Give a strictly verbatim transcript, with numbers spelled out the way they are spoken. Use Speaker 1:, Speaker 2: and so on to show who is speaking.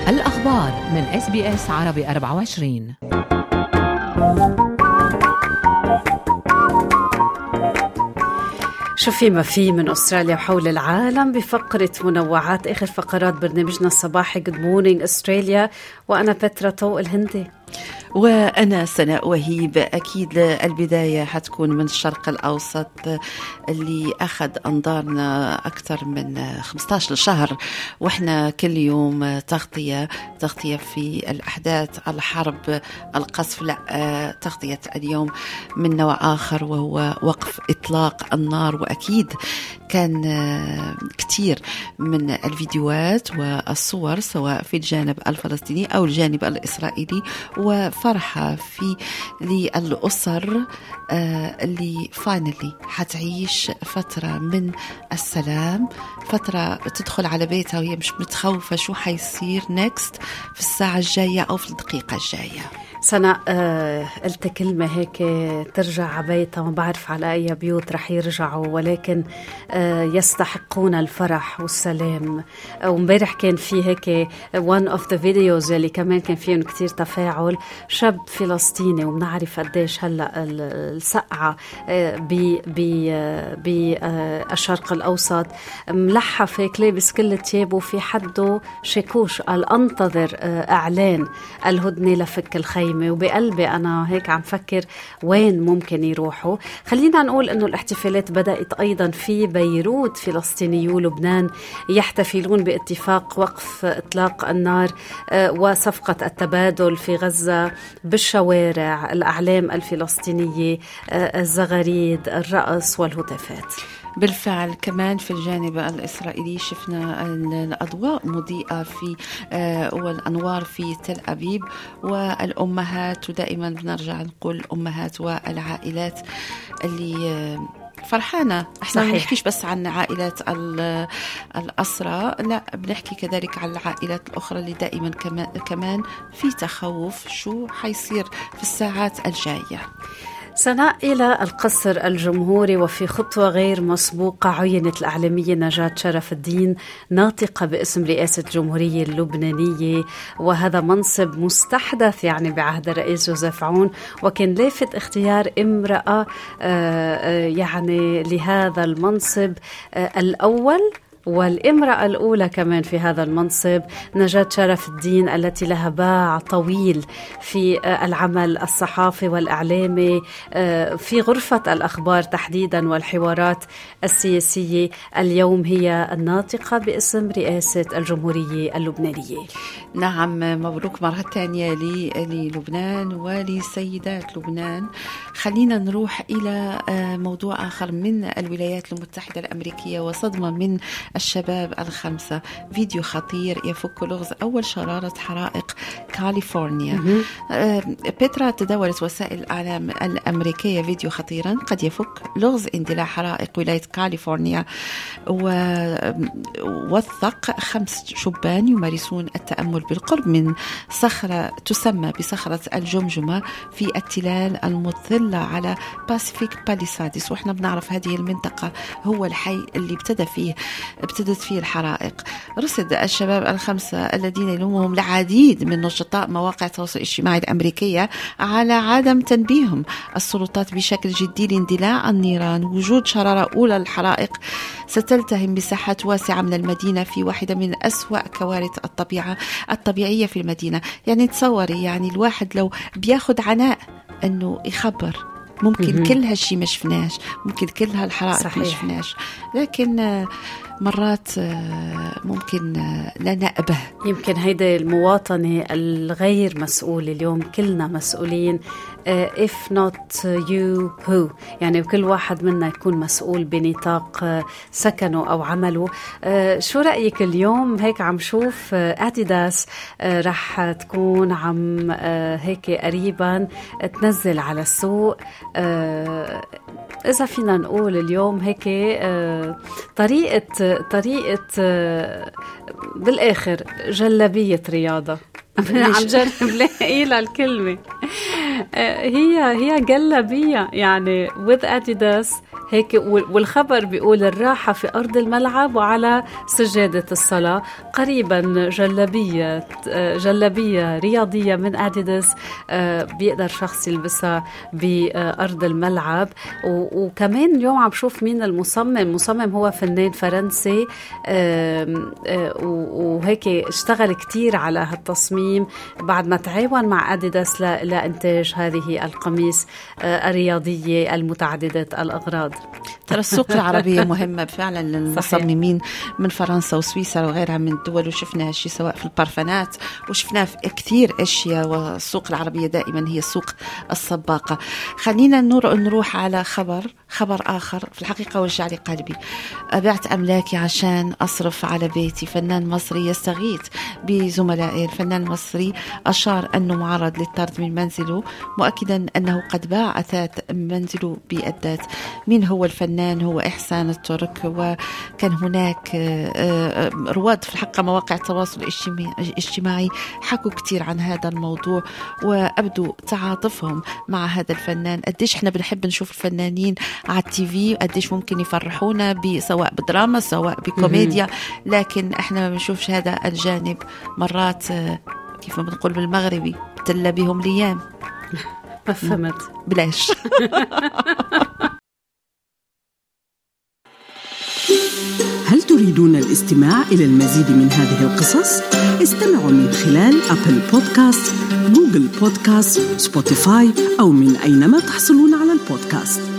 Speaker 1: الأخبار من إس بي إس عربي أربعة وعشرين.
Speaker 2: شو في ما في من أستراليا وحول العالم بفقرة منوعات آخر فقرات برنامجنا الصباحي Good Morning Australia، وأنا بترا طوق الهندي
Speaker 3: وأنا سناء وهيب. أكيد البداية حتكون من الشرق الأوسط اللي أخذ أنظارنا أكثر من خمسة عشر شهر، وإحنا كل يوم تغطية تغطية في الأحداث، الحرب، القصف، لا تغطية اليوم من نوع آخر وهو وقف إطلاق النار. وأكيد كان كتير من الفيديوهات والصور سواء في الجانب الفلسطيني أو الجانب الإسرائيلي، وفرحة في للأسر اللي فاينلي حتعيش فترة من السلام، فترة تدخل على بيتها وهي مش متخوفة شو حيصير نيكست في الساعة الجاية أو في الدقيقة الجاية.
Speaker 2: سناء آه، قلت كلمة هيك ترجع على بيتها، ما بعرف على أي بيوت رح يرجعوا، ولكن آه، يستحقون الفرح والسلام. ومبارح كان في هيك one of the videos اللي كمان كان فيهم كتير تفاعل، شاب فلسطيني، وبنعرف قديش هلأ السقعة بالشرق الأوسط، ملحف هيك لابس كل تيابه، في حده شيكوش قال أنتظر إعلان الهدنة لفك الخيمة. وبقلبي أنا هيك عم فكر وين ممكن يروحوا. خلينا نقول أنه الاحتفالات بدأت أيضا في بيروت. فلسطينيو لبنان يحتفلون باتفاق وقف إطلاق النار وصفقة التبادل في غزة بالشوارع، الأعلام الفلسطينية، الزغاريد، الرقص والهتافات.
Speaker 3: بالفعل كمان في الجانب الإسرائيلي شفنا الأضواء مضيئة في والأنوار في تل أبيب، والأمهات، ودائما بنرجع نقول الأمهات والعائلات اللي فرحانة. احنا ما نحكيش بس عن عائلات الأسرى، لا بنحكي كذلك عن العائلات الأخرى اللي دائما كمان في تخوف شو حيصير في الساعات الجاية.
Speaker 2: سناء إلى القصر الجمهوري، وفي خطوة غير مسبوقة عينت الإعلامية نجاة شرف الدين ناطقة باسم رئاسة الجمهورية اللبنانية، وهذا منصب مستحدث يعني بعهد الرئيس جوزيف عون، وكان لافت اختيار امرأة يعني لهذا المنصب الأول والامرأة الأولى كمان في هذا المنصب، نجاة شرف الدين، التي لها باع طويل في العمل الصحافي والإعلامي في غرفة الأخبار تحديدا والحوارات السياسية. اليوم هي الناطقة باسم رئاسة الجمهورية اللبنانية.
Speaker 3: نعم، مبروك مرة ثانية للبنان ولسيدات لبنان. خلينا نروح إلى موضوع آخر من الولايات المتحدة الأمريكية وصدمة من الشباب الخمسة. فيديو خطير يفك لغز أول شرارة حرائق كاليفورنيا. بيترا تداولت وسائل الإعلام الأمريكية فيديو خطيرا قد يفك لغز اندلاع حرائق ولاية كاليفورنيا، ووثق خمس شبان يمارسون التأمل بالقرب من صخرة تسمى بصخرة الجمجمة في التلال المطلة على باسيفيك باليسادس. وإحنا بنعرف هذه المنطقة هو الحي اللي ابتدى فيه ابتدت فيه الحرائق. رصد الشباب الخمسة الذين يلومهم العديد من نشطاء مواقع التواصل الاجتماعي الأمريكية على عدم تنبيههم السلطات بشكل جدي لاندلاع النيران. وجود شرارة أولى للحرائق ستلتهم مساحات واسعة من المدينة في واحدة من أسوأ كوارث الطبيعة الطبيعية في المدينة. يعني تصوري، يعني الواحد لو بياخد عناء أنه يخبر ممكن م-م. كل هالشي ما شفناش، ممكن كل هالحرائق ما شفناش، لكن مرات ممكن لا نأبه.
Speaker 2: يمكن هيدا المواطنة الغير مسؤولة. اليوم كلنا مسؤولين، if not you who، يعني كل واحد منا يكون مسؤول بنطاق سكنه أو عمله. شو رأيك اليوم هيك عم شوف أديداس رح تكون عم هيك قريبا تنزل على السوق، إذا فينا نقول اليوم هيك طريقة طريقة بالآخر جلبية رياضة. عم جرب لاقي لها الكلمة، هي هي جلبية يعني with Adidas هيك. والخبر بيقول الراحة في أرض الملعب وعلى سجادة الصلاة. قريبا جلبية جلبية رياضية من أديداس بيقدر شخص يلبسها بأرض الملعب. وكمان اليوم عم بشوف مين المصمم. المصمم هو فنان فرنسي وهيك اشتغل كتير على هالتصميم بعد ما تعاون مع أديداس لإنتاج هذه القميص الرياضية المتعددة الأغراض.
Speaker 3: ترى السوق العربية مهمة فعلا للمصممين من فرنسا وسويسرا وغيرها من الدول، وشفنا هالشي سواء في البارفانات وشفناه في كثير أشياء. والسوق العربية دائما هي السوق السباقة. خلينا نروح على خبر خبر آخر في الحقيقة ورجع لي قلبي. أبعت أملاكي عشان أصرف على بيتي. فنان مصري يستغيث بزملائه. الفنان المصري أشار أنه معرض للطرد من منزله، مؤكدا أنه قد باع أثاث منزله بأدات. مين هو الفنان؟ هو إحسان الترك. وكان هناك رواد في الحقيقة مواقع التواصل الاجتماعي حكوا كتير عن هذا الموضوع وأبدوا تعاطفهم مع هذا الفنان. قديش احنا بنحب نشوف الفنانين على التي في، قديش ممكن يفرحونا سواء بدراما سواء بكوميديا، لكن احنا ما بنشوفش هذا الجانب. مرات كيف ما بنقول بالمغربي بتلا بهم ليام.
Speaker 2: ما فهمت
Speaker 3: بلاش.
Speaker 4: هل تريدون الاستماع إلى المزيد من هذه القصص؟ استمعوا من خلال أبل بودكاست، جوجل بودكاست، سبوتيفاي أو من أينما تحصلون على البودكاست.